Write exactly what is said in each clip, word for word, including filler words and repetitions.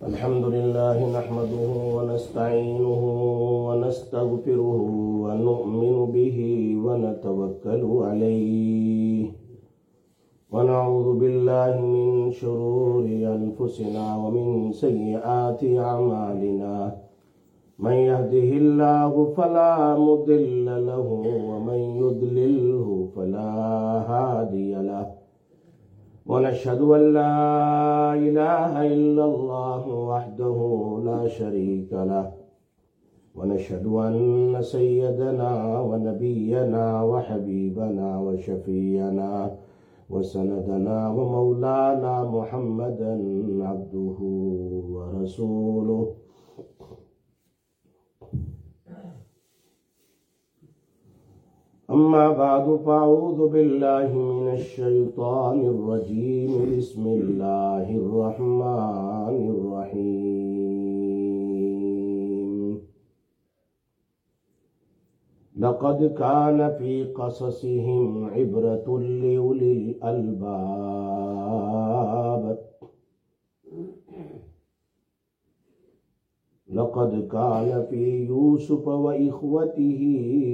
الحمد لله نحمده ونستعينه ونستغفره ونؤمن به ونتوكل عليه ونعوذ بالله من شرور أنفسنا ومن سيئات أعمالنا من يهده الله فلا مضل له ومن يضلله فلا هادي له ونشهد أن لا إله إلا الله وحده لا شريك له ونشهد أن سيدنا ونبينا وحبيبنا وشفينا وسندنا ومولانا محمدا عبده ورسوله أما بعد فأعوذ بالله من الشيطان الرجيم بسم الله الرحمن الرحيم لقد كان في قصصهم عبرة لأولي الألباب لقد كان في يوسف وإخوته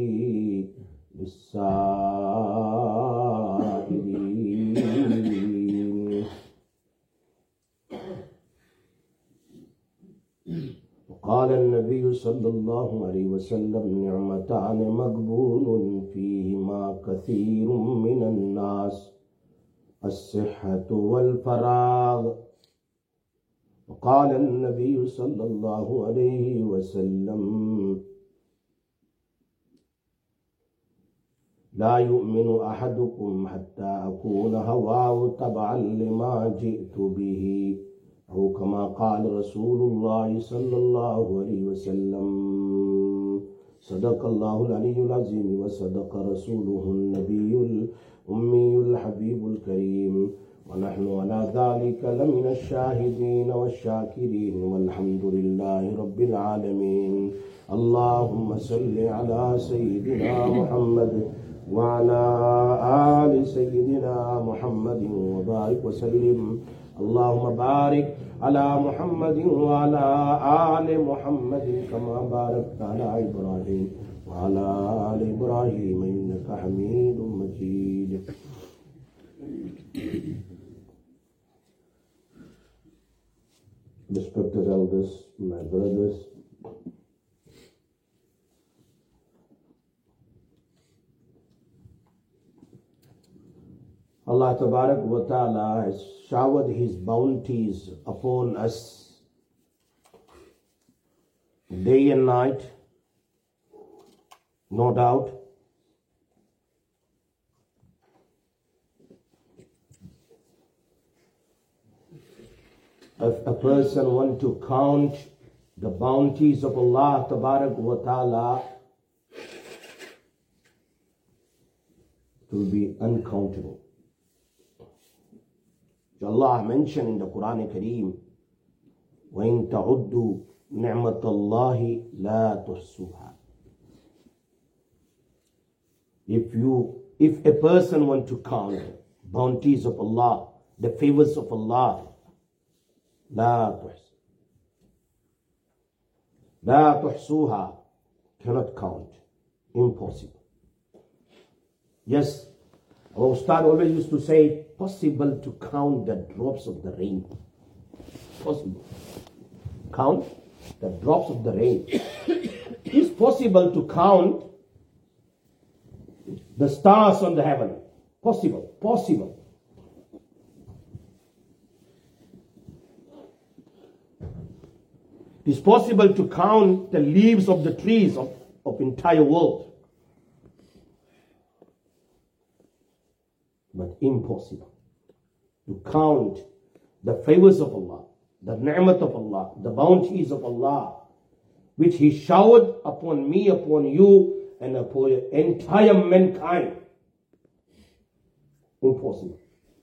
للسائلين وقال النبي صلى الله عليه وسلم نعمتان مغبون فيهما كثير من الناس الصحة والفراغ وقال النبي صلى الله عليه وسلم لا يؤمن أحدكم حتى أكون هواه تبعا لما جئت به أو كما قال رسول الله صلى الله عليه وسلم صدق الله العلي العظيم وصدق رسوله النبي الأمي الحبيب الكريم ونحن على ذلك لمن الشاهدين والشاكرين والحمد لله رب العالمين اللهم صل على سيدنا محمد وعلى آل سيدنا محمد وبارك وسلم اللهم بارك على محمد وعلى آل محمد كما باركت على إبراهيم وعلى آل إبراهيم إنك حميد مجيد. Respected elders, my brothers, Allah Tabarak wa Ta'ala has showered His bounties upon us day and night, no doubt. If a person wants to count the bounties of Allah Tabarak wa Ta'ala, it will be uncountable. Allah mentioned in the Quran Kareem, وَإِن تَعُدُّوا نِعْمَةَ اللَّهِ لَا تُحْصُوهَا. If you, if a person wants to count bounties of Allah, the favors of Allah, لا تحص لا تحصوها, cannot count, impossible. Yes, our Ustad always used to say, possible to count the drops of the rain. Possible. Count the drops of the rain. It's possible to count the stars on the heaven. Possible. Possible. It is possible to count the leaves of the trees of, of entire world. But impossible to count the favors of Allah, the ni'mat of Allah, the bounties of Allah, which He showered upon me, upon you, and upon entire mankind. Impossible.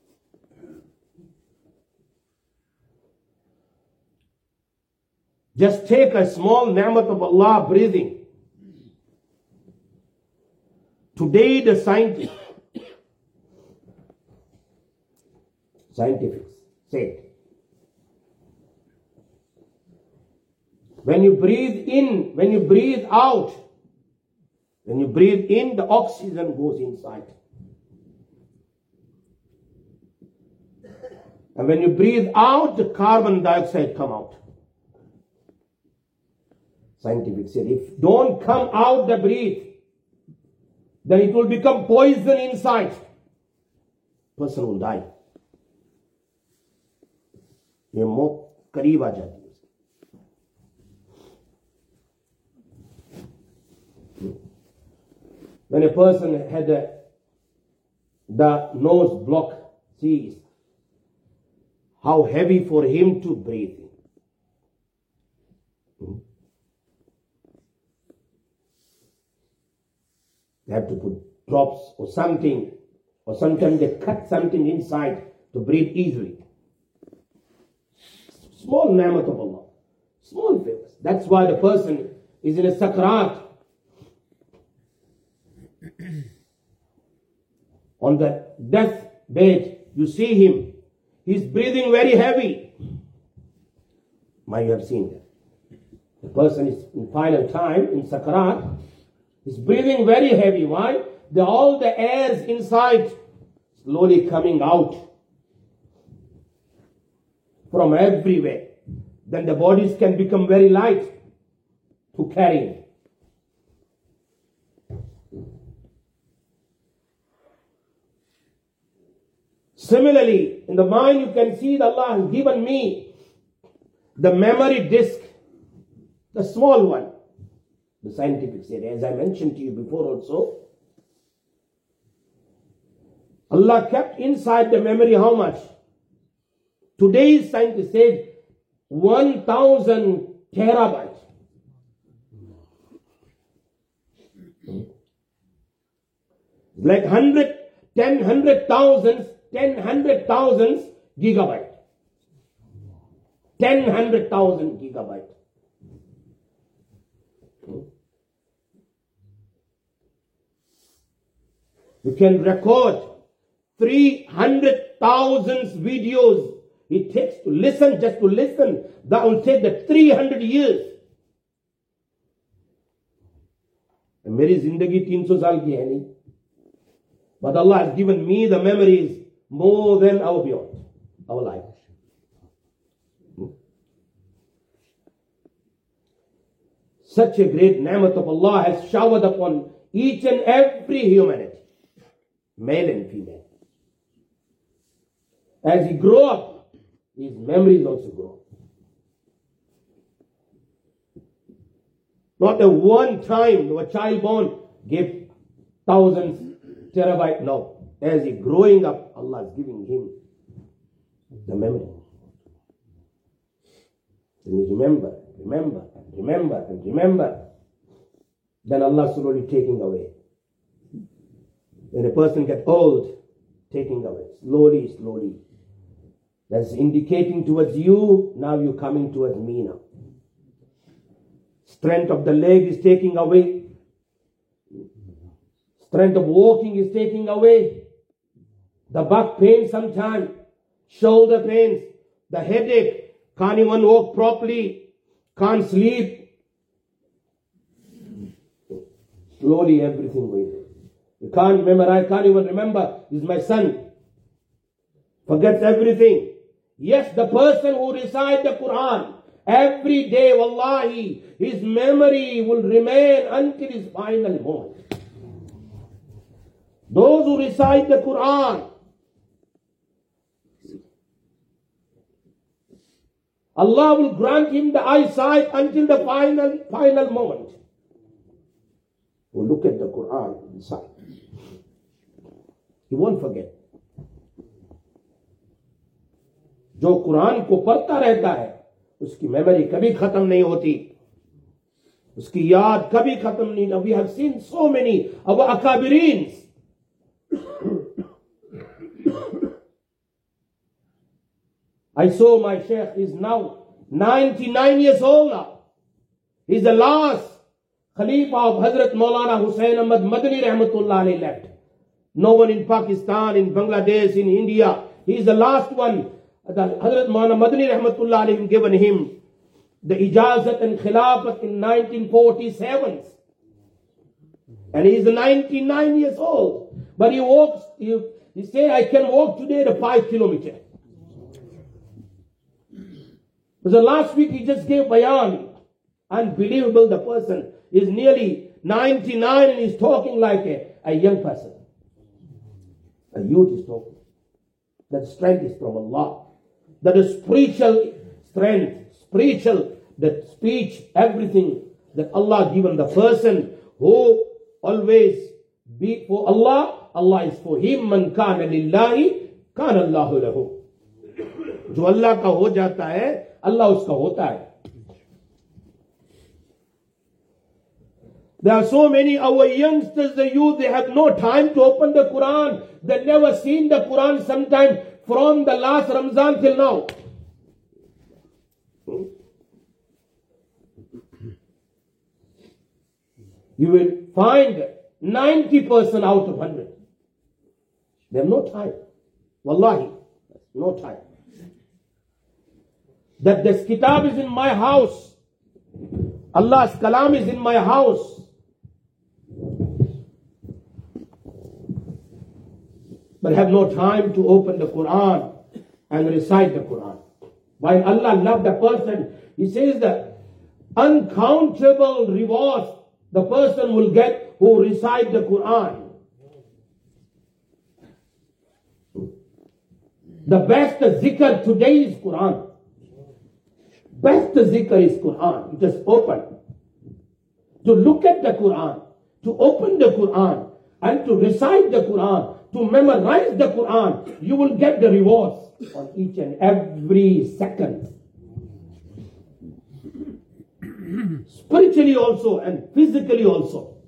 Just take a small ni'mat of Allah, breathing. Today the scientists Scientifics say When you breathe in, when you breathe out, when you breathe in, the oxygen goes inside. And when you breathe out, the carbon dioxide come out. Scientific said, if don't come out the breath, then it will become poison inside. Person will die. ये मौत करीब आ जाती है. When a person had a, the nose block, see how heavy for him to breathe. They have to put drops or something, or sometimes they cut something inside to breathe easily. Small ni'mat of Allah. Small favors. That's why the person is in a sakrat. On the death bed, you see him. He's breathing very heavy. Might you have seen that. The person is in final time, in sakrat. He's breathing very heavy. Why? The, all the airs inside slowly coming out from everywhere. Then the bodies can become very light to carry. Similarly, in the mind you can see that Allah has given me the memory disk, the small one. The scientific said, as I mentioned to you before also, Allah kept inside the memory how much? Today's scientists said one thousand terabytes. Like one hundred, ten, hundred thousands, ten, hundred thousands gigabyte. ten, hundred thousand gigabyte. You can record three hundred thousand videos. It takes to listen, just to listen. That will take the three hundred years. मेरी जिंदगी तीन सौ साल की है नहीं. But Allah has given me the memories more than our beyond, our life. Such a great ni'mat of Allah has showered upon each and every humanity, male and female. As he grow up, his memories also grow. Not a one time, a child born gave thousands terabyte. No. As he growing up, Allah is giving him the memory. Then he remember, remember, and remember, and remember. Then Allah slowly taking away. When a person gets old, taking away. Slowly, slowly. That's indicating towards you, now you're coming towards me now. Strength of the leg is taking away. Strength of walking is taking away. The back pain sometimes, shoulder pains, the headache, can't even walk properly, can't sleep. Slowly everything going. You can't memorize, can't even remember. This is my son. Forgets everything. Yes, the person who recites the Quran every day, wallahi, his memory will remain until his final moment. Those who recite the Quran, Allah will grant him the eyesight until the final, final moment. We'll look at the Quran inside. He won't forget. जो कुरान को पढ़ता रहता है उसकी memory कभी खत्म नहीं होती, उसकी याद कभी खत्म नहीं. We have seen so many of our akabirin. I saw my sheikh is now ninety-nine years old now. He's the last Khalifa of Hazrat Maulana Hussain Ahmad Madani Rahmatullah alayhi left. No one in Pakistan, in Bangladesh, in India. He's the last one. Hazrat Maulana Madani Rahmatullah alayhi given him the Ijazat and Khilafat in nineteen forty-seven. And he is ninety-nine years old. But he walks, he, he said, I can walk today the five kilometers. So last week he just gave bayan. Unbelievable, the person is nearly ninety-nine and he's talking like a, a young person. A youth is talking. That strength is from Allah. That is spiritual strength, spiritual, that speech, everything that Allah given the person who always be for Allah, Allah is for him. Man kana lillahi, kana Allahu lahu. जो अल्लाह का हो जाता है अल्लाह उसका होता है. There are so many our youngsters, the youth, they have no time to open the Quran. They never seen the Quran sometime from the last Ramzan till now. You will find ninety percent out of one hundred. They have no time. Wallahi, no time. That this kitab is in my house. Allah's kalam is in my house. But have no time to open the Quran and recite the Quran. While Allah loved the person, He says that uncountable rewards the person will get who recite the Quran. The best zikr today is Quran. Best zikr is Quran. You just open. To look at the Quran, to open the Quran, and to recite the Quran, to memorize the Quran, you will get the rewards on each and every second. Spiritually also and physically also.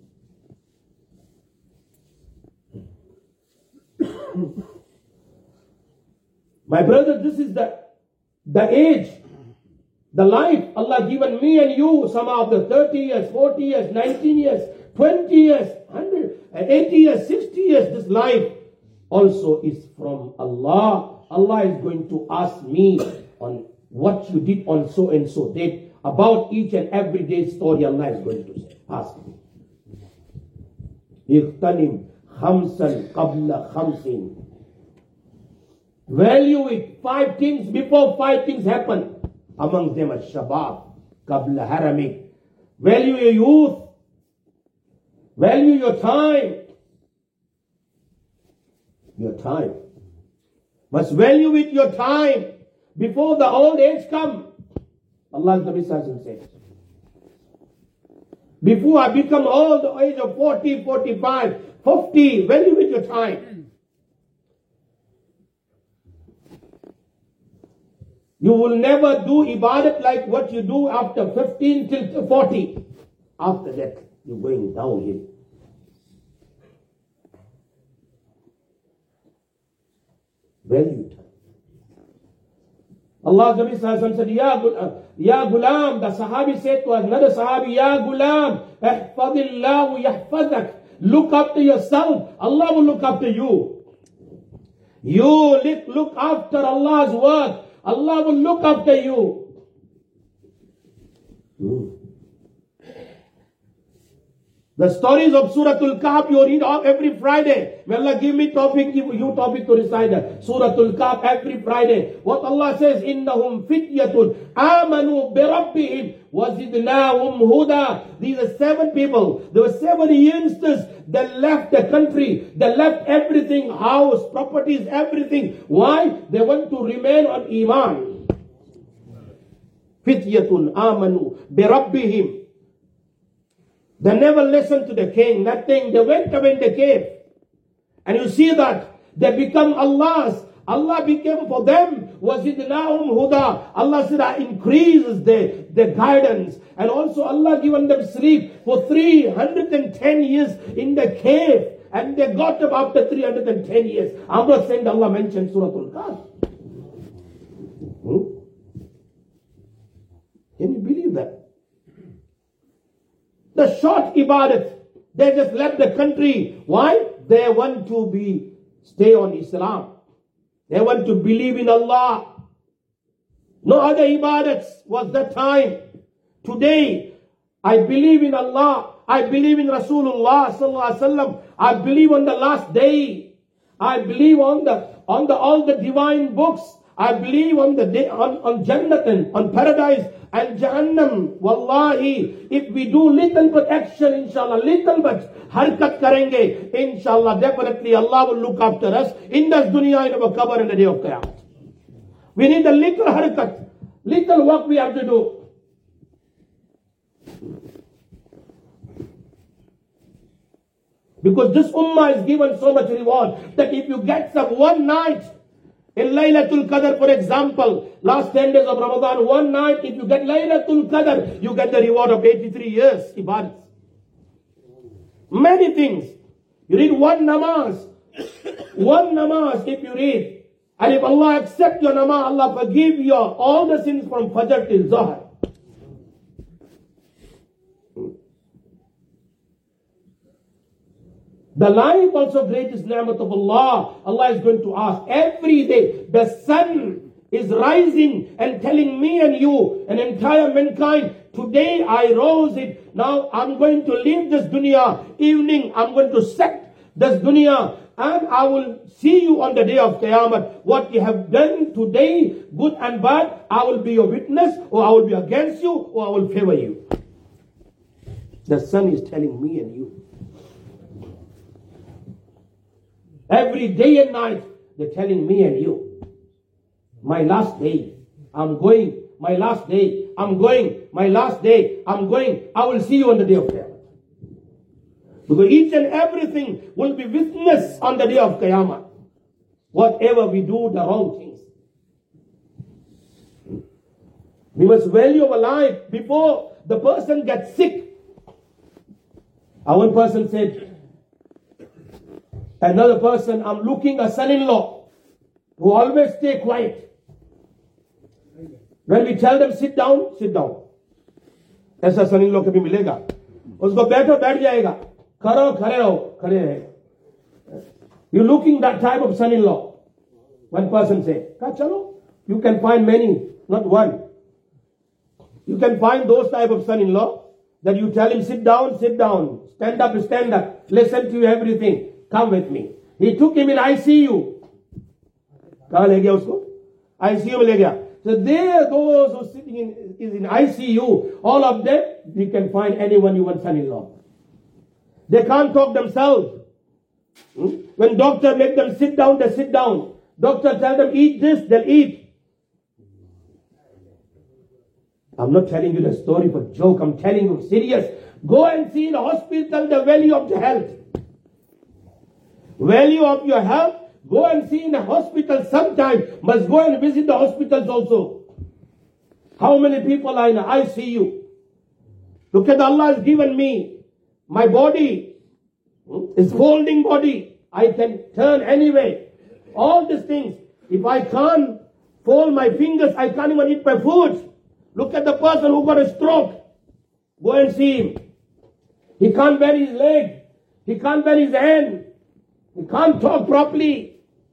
My brother, this is the, the age, the life Allah given me and you, some of the thirty years, forty years, nineteen years, twenty years, one hundred, eighty years, sixty years, this life also is from Allah. Allah is going to ask me on what you did on so and so date. About each and every day story Allah is going to say. Ask me. Iqtanim khamsan qabla khamsin. Value it. Five things before five things happen. Among them are shabab, qabla haramik. Value your youth. Value your time. Your time. Must value it your time before the old age come. Allah Nabi Sallallahu says. Before I become old, the age of forty, forty-five, fifty, value it your time. You will never do ibadat like what you do after fifteen till forty. After that, you're going downhill. Value time. Allah said, Ya, ya Ghulam, the Sahabi said to another Sahabi, Ya Ghulam, ihfadillahu yahfadak. Look after yourself, Allah will look after you. You look, look after Allah's work, Allah will look after you. Hmm. The stories of Suratul Kahf you read every Friday. May Allah give me topic, give you topic to recite Suratul Kahf every Friday. What Allah says, Innahum fityatun amanu bi rabbihim wazidnahum huda. These are seven people. There were seven youngsters that left the country. They left everything, house, properties, everything. Why? They want to remain on Iman. Fityatun amanu bi rabbihim. They never listened to the king, nothing. They went away in the cave. And you see that they become Allah's. Allah became for them. Wazidnahum huda. Allah said, I increases the, the guidance. And also Allah given them sleep for three hundred ten years in the cave. And they got up after three hundred ten years. I'm not saying that Allah mentioned Suratul Kahf. Hmm? Can you believe that? The short ibadat, they just left the country. Why? They want to be stay on Islam. They want to believe in Allah. No other ibadats was that time. Today, I believe in Allah. I believe in Rasulullah sallallahu alaihi wasallam. I believe on the last day. I believe on the on the all the divine books. I believe on the day on, on Jannatan, on paradise and Jahannam. Wallahi, if we do little bit action, inshallah, little bit harkat karenge, inshallah, definitely Allah will look after us in this dunya, in our qabr, in the day of Qiyamah. We need a little harkat, little work we have to do. Because this ummah is given so much reward that if you get some one night in Laylatul Qadr, for example, last ten days of Ramadan, one night, if you get Laylatul Qadr, you get the reward of eighty-three years ibadat. Many things. You read one namaz, one namaz if you read, and if Allah accept your namaz, Allah forgive you all the sins from Fajr till Zuhr. The life also greatest ni'mat of Allah. Allah is going to ask every day. The sun is rising and telling me and you, an entire mankind, today I rose it. Now I'm going to leave this dunya. Evening I'm going to set this dunya. And I will see you on the day of Qiyamah. What you have done today, good and bad, I will be your witness, or I will be against you, or I will favor you. The sun is telling me and you. Every day and night, they're telling me and you, my last day, I'm going, my last day, I'm going, my last day, I'm going, I will see you on the day of Qiyamah. Because each and everything will be witness on the day of Qiyamah. Whatever we do, the wrong things. We must value our life before the person gets sick. One person said, another person, I'm looking a son-in-law who always stay quiet. When we tell them sit down, sit down. ऐसा son-in-law कभी मिलेगा? उसको बैठो बैठ जाएगा. करो खड़े रहो खड़े रहेगा. You looking that type of son-in-law? One person say, "Ka chalo." You can find many, not one. You can find those type of son-in-law that you tell him sit down, sit down, stand up, stand up, listen to you everything. Come with me. He took him in I C U. कहाँ ले गया उसको? I C U में ले गया. So there, those who sitting in is in I C U, all of them, you can find anyone you want son-in-law. They can't talk themselves. Hmm? When doctor make them sit down, they sit down. Doctor tell them eat this, they'll eat. I'm not telling you the story for joke. I'm telling you serious. Go and see in the hospital the value of the health. Value of your health. Go and see in the hospital sometime. Must go and visit the hospitals also. How many people are in I C U? Look at Allah has given me. My body is folding body. I can turn anyway. All these things. If I can't fold my fingers, I can't even eat my food. Look at the person who got a stroke. Go and see him. He can't bend his leg. He can't bend his hand. He can't talk properly.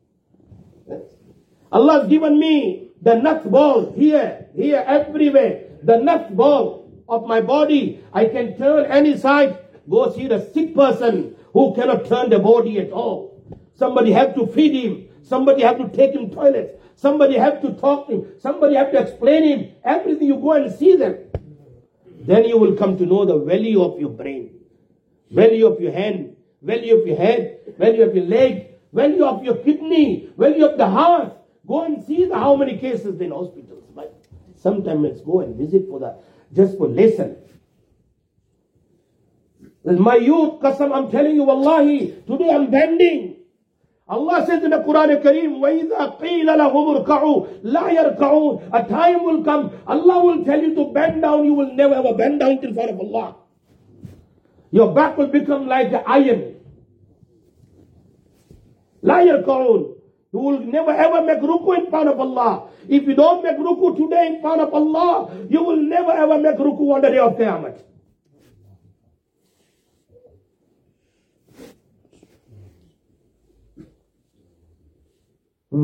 Allah has given me the nut ball here, here, everywhere. The nut ball of my body. I can turn any side. Go see the sick person who cannot turn the body at all. Somebody have to feed him. Somebody have to take him to toilet. Somebody have to talk to him. Somebody have to explain him. Everything, you go and see them. Then you will come to know the value of your brain, value of your hand, value of your head, value of your leg, value of your kidney, value of the heart. Go and see the, how many cases in hospitals. But sometimes let's go and visit for the just for lesson. My youth, Qasam, I'm telling you, Wallahi, today I'm bending. Allah says in the Quran Kareem, وَإِذَا قِيلَ لَهُمُ ارْكَعُوا لَا يَرْكَعُونَ. A time will come, Allah will tell you to bend down, you will never ever bend down in front of Allah. Your back will become like the iron. لَا يَرْكَعُونَ. You will never ever make ruku in front of Allah. If you don't make ruku today in front of Allah, you will never ever make ruku on the day of Qiyamah.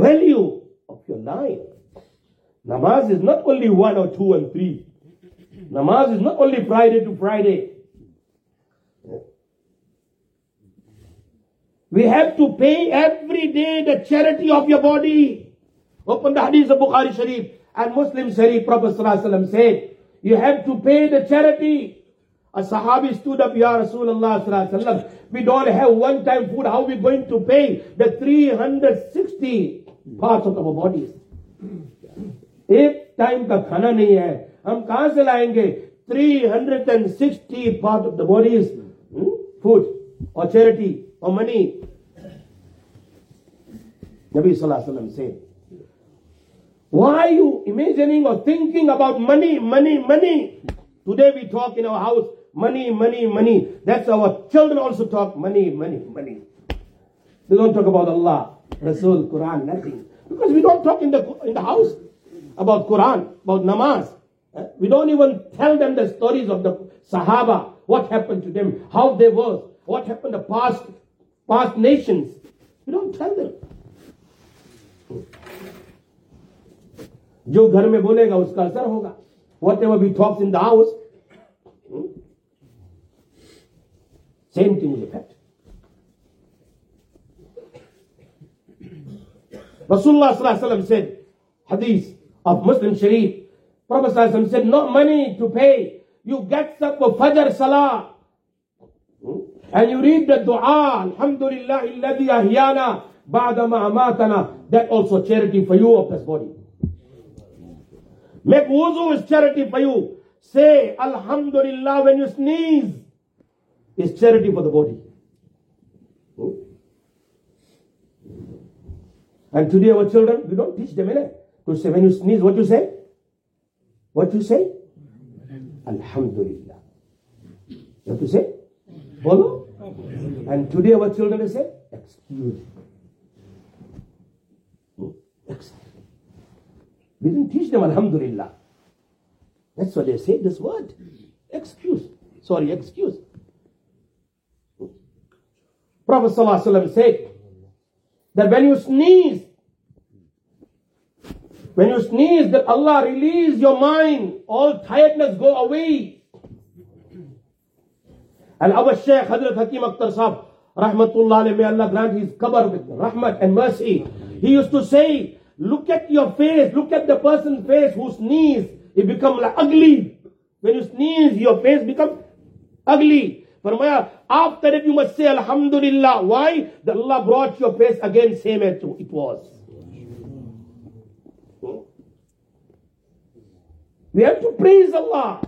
Value of your life. Namaz is not only one or two and three. Namaz is not only Friday to Friday. We have to pay every day the charity of your body. Open the hadith of Bukhari Sharif and Muslim Sharif. Prophet Sallallahu Alaihi Wasallam said, you have to pay the charity. A Sahabi stood up, Ya Rasulullah Sallallahu Alaihi Wasallam, we don't have one time food. How are we going to pay the three hundred sixty parts of our bodies? एक time का खाना नहीं है, हम कहां से लाएंगे three hundred sixty part of the body's hmm, food or charity or money? Nabi Sallallahu Alaihi Wasallam said, why are you imagining or thinking about money, money, money? Today we talk in our house, money, money, money. That's our children also talk, money, money, money. They don't talk about Allah, Rasul, Quran, nothing. Because we don't talk in the in the house about Quran, about namaz. We don't even tell them the stories of the Sahaba, what happened to them, how they were, what happened to past, past nations. We don't tell them. जो घर में बोलेगा उसका असर होगा. Whatever we talk in the house, hmm? Same thing will affect. Rasulullah Sallallahu Alaihi Wasallam said, hadith of Muslim Sharif, Prophet Sallallahu Alaihi Wasallam said, not money to pay. You get up for Fajr Salah, hmm? and you read the dua, Alhamdulillah alladhi ahyana ba'da ma amatana. That also charity for you of this body. Make wuzu is charity for you. Say Alhamdulillah when you sneeze. Is charity for the body. Hmm? And today our children, we don't teach them innit? To say when you sneeze, what you say? What you say? Alhamdulillah. What you say? Follow? And today our children say, excuse me. Hmm? Excuse. We didn't teach them Alhamdulillah. That's what they say, this word. Excuse. Sorry, excuse. Prophet Sallallahu Alaihi Wasallam said that when you sneeze, when you sneeze, that Allah release your mind, all tiredness go away. And our Shaykh Hazrat Hakim Akhtar Sahab, Rahmatullah alayhi, may Allah grant his qabr with rahmat and mercy. He used to say, look at your face, look at the person's face who sneeze, it becomes like ugly. When you sneeze, your face becomes ugly. Farmaya, after that you must say Alhamdulillah. Why? That Allah brought your face again same as it was. We have to praise Allah.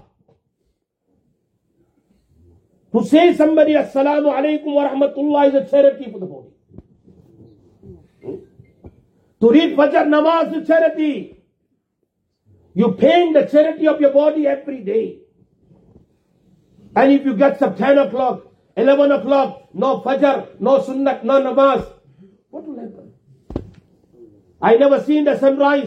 To say somebody Assalamu alaikum wa rahmatullah is a charity for the body. To read Fajr namaz is charity. You paying the charity of your body every day. And if you get up ten o'clock, eleven o'clock, no Fajr, no Sunnat, no namaz, what will happen? I never seen the sunrise.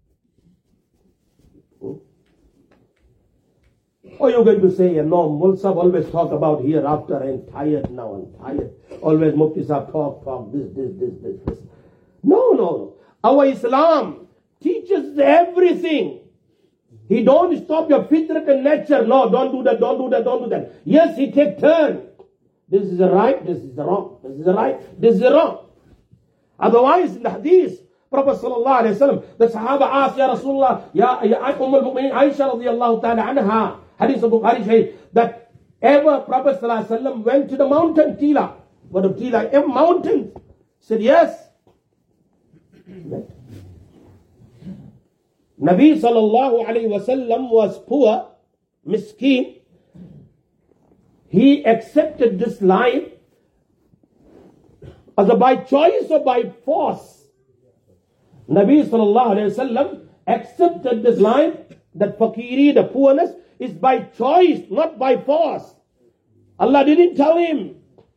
Or you're going to say, no, Mulsab always talk about hereafter, I'm tired now, I'm tired. Always Mufti Sahab talk, talk, this, this, this, this, this. No, no, no. Our Islam teaches everything. He don't stop your fitrat and nature. No, don't do that, don't do that, don't do that. Yes, he take turn. This is the right, this is the wrong. This is the right, this is the wrong. Otherwise, in the hadith, Prophet Sallallahu Alaihi Wasallam, the Sahaba asked, Ya Rasulullah, Ya, ya Umm al-Mu'mineen, Aisha radiyallahu ta'ala anha, hadith of Bukhari Sharif, that ever Prophet Sallallahu Alaihi Wasallam went to the mountain Tila. What of Tila? A mountain. Said, yes. Nabi Sallallahu Alaihi Wasallam was poor, miskeen. He accepted this life as a by choice or by force. Nabi Sallallahu Alaihi Wasallam accepted this life, that fakiri, the poorness, is by choice, not by force. Allah didn't tell him.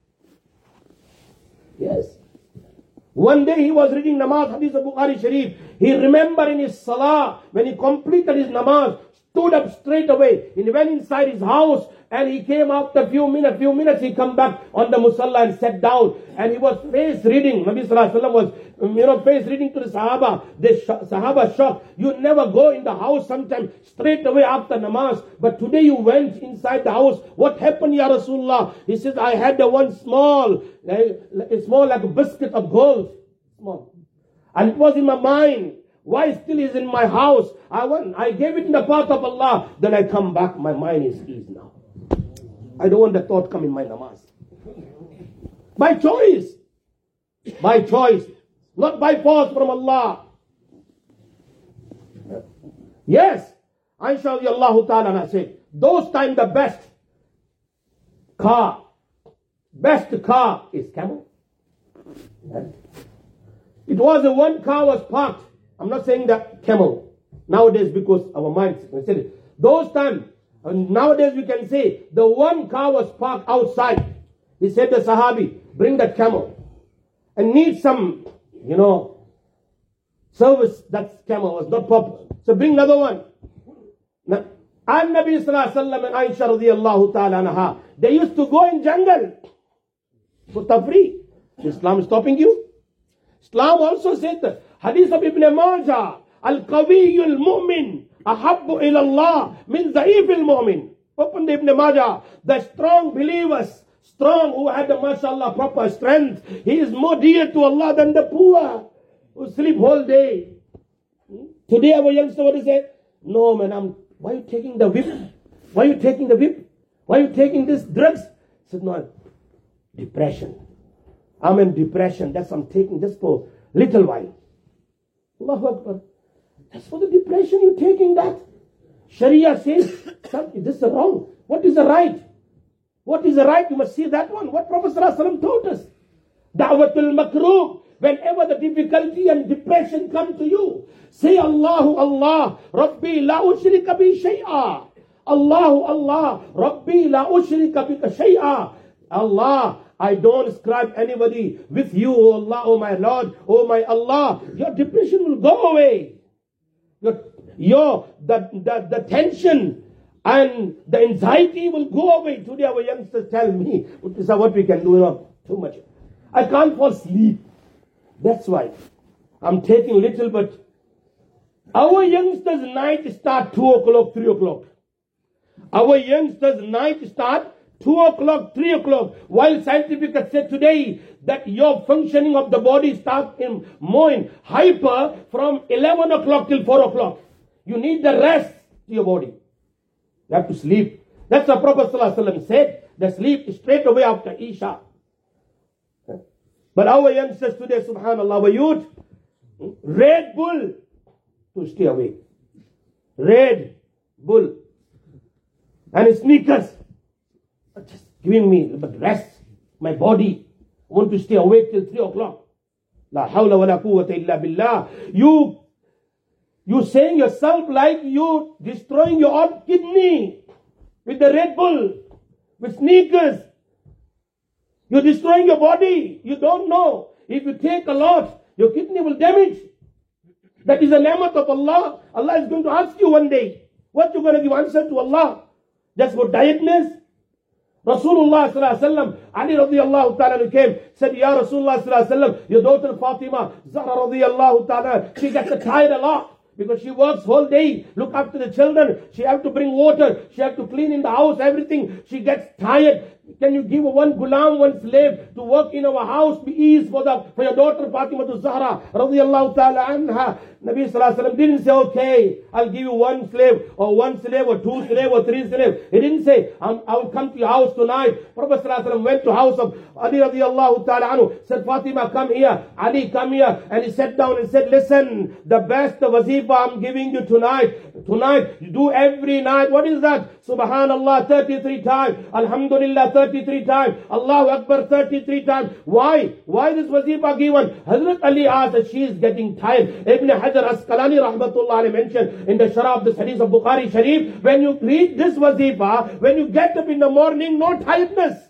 Yes. One day he was reading namaz, hadith of Bukhari Sharif. He remembered in his salah, when he completed his namaz, stood up straight away. He went inside his house and he came after a few minutes. Few minutes he come back on the musalla and sat down. And he was face reading. Nabi Sallallahu Alaihi Wasallam was, you know, face reading to the Sahaba. The Sahaba shocked. You never go in the house sometime straight away after namaz. But today you went inside the house. What happened, Ya Rasulullah? He says, I had the one small, like, small like a biscuit of gold. Small. And it was in my mind. Why still is in my house? I went, I gave it in the path of Allah. Then I come back. My mind is eased now. I don't want the thought come in my namaz. By choice. By choice. Not by force from Allah. Yes. Aisha radiallahu ta'ala said, those times the best car, best car is camel. It was the one car was parked. I'm not saying that camel. Nowadays, because our minds, we said it. Those times, nowadays we can say, the one car was parked outside. He said to the Sahabi, bring that camel. And need some, you know, service. That camel was not proper. So bring another one. Now, and Nabi Sallallahu Alaihi Wasallam and Aisha radiallahu ta'ala anha, they used to go in jungle for tafri. Islam is stopping you? Islam also said that. Hadith of Ibn Majah, Al-Qawiyyu al-Mu'min, Ahabbu ila Allah, min Za'if al-Mu'min. Open the Ibn Majah, the strong believers, strong who had the mashallah proper strength, he is more dear to Allah than the poor who sleep whole day. Today our youngster, what is it? No man, I'm, why are you taking the whip? Why are you taking the whip? Why are you taking this drugs? He said, no, depression. I'm in depression, that's I'm taking just for little while. Allahu Akbar. That's for the depression you're taking that. Sharia says, this is wrong. What is the right? What is the right? You must see that one. What Prophet ﷺ taught us. Da'watul makruh. Whenever the difficulty and depression come to you, say Allahu Allah, Rabbi la ushrika bi shay'a. Allahu Allah, Rabbi la ushrika bika shay'a. Allah, I don't ascribe anybody with you, O Allah, O my Lord, O my Allah. Your depression will go away. Your, your the, the, the tension and the anxiety will go away. Today our youngsters tell me, this is what we can do, you know, too much. I can't fall asleep. That's why I'm taking little, but our youngsters' night start two o'clock, three o'clock. Our youngsters' night start two o'clock, three o'clock. While scientific has said today that your functioning of the body starts in more in hyper from eleven o'clock till four o'clock. You need the rest to your body. You have to sleep. That's what Prophet ﷺ said. The sleep is straight away after Isha. But our youngsters today, subhanAllah, our youth, Red Bull to stay awake. Red Bull. And sneakers. Just giving me a little bit rest. My body. I want to stay awake till three o'clock. La hawla wa la quwwata illa billah. You, you saying yourself like you destroying your own kidney with the Red Bull, with sneakers. You're destroying your body. You don't know. If you take a lot, your kidney will damage. That is a ni'mat of Allah. Allah is going to ask you one day. What you going to give answer to Allah? Just for dietness? Rasulullah sallallahu alaihi wasallam, Ali radiallahu ta'ala came, said, Ya Rasulullah sallallahu alaihi wasallam, your daughter Fatima, Zahra radiallahu ta'ala, she gets tired a lot. Because she works whole day, look after the children. She have to bring water. She have to clean in the house, everything. She gets tired. Can you give one gulam, one slave to work in our house, be ease for the for your daughter Fatima to Zahra radiyallahu ta'ala anha? Nabi sallallahu alaihi wasallam didn't say, okay, I'll give you one slave or one slave or two slave or three slave. He didn't say, I'm, I will come to your house tonight. Prophet sallallahu alaihi wasallam went to house of Ali radiyallahu ta'ala anhu, said, Fatima, come here. Ali, come here. And he sat down and said, listen, the best wazifa I'm giving you tonight. Tonight, you do every night. What is that? Subhanallah, thirty-three times. Alhamdulillah, thirty-three times. Allahu Akbar, thirty-three times. Why? Why this wazifa given? Hazrat Ali asked that she is getting tired. Ibn Hajar Asqalani rahmatullah alayhi mentioned in the Sharah of the hadith of Bukhari Sharif, when you read this wazifa, when you get up in the morning, no tiredness.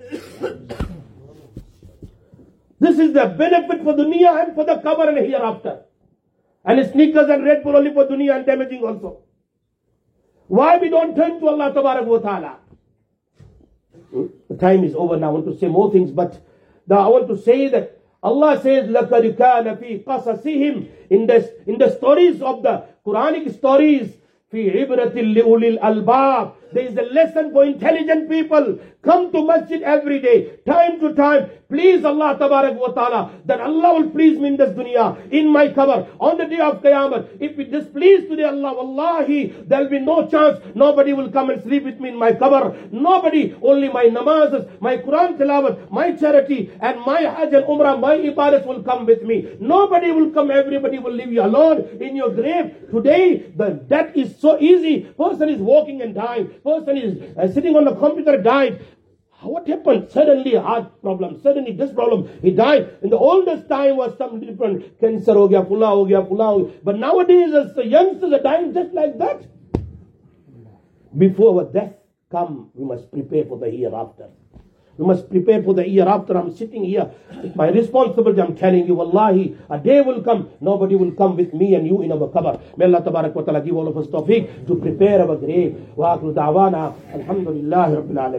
This is the benefit for dunya and for the cover and hereafter. And sneakers and Red Bull only for dunya and damaging also. Why we don't turn to Allah Tabarak wa Ta'ala? The time is over now. I want to say more things, but the, I want to say that Allah says, لَقَدْ كَانَ فِي قَصَصِهِمْ in the, in the stories of the Quranic stories, فِي عِبْرَةٍ لِأُولِي الْأَلْبَابِ there is a lesson for intelligent people. Come to masjid every day, time to time. Please Allah Tabarak wa Ta'ala, that Allah will please me in this dunya, in my qabr, on the day of Qiyamah. If we displease today Allah, wallahi, there will be no chance. Nobody will come and sleep with me in my qabr. Nobody, only my namazes, my Quran tilawat, my charity, and my hajj and umrah, my ibadats will come with me. Nobody will come, everybody will leave you alone in your grave. Today, the death is so easy. Person is walking and dying. Person is uh, sitting on the computer, died. What happened? Suddenly heart problem, suddenly this problem, he died. In the oldest time was some different cancer, ho gaya, pula ho gaya, pula ho gaya. But nowadays, as the youngsters are dying just like that. Before our death come, we must prepare for the hereafter. We must prepare for the hereafter. I'm sitting here. It's my responsibility. I'm telling you, wallahi, a day will come. Nobody will come with me and you in our qabr. May Allah Tabarak wa Ta'ala give all of us tawfiq to prepare our grave. Wa akhiru da'wana. Alhamdulillah Rabbil Alamin.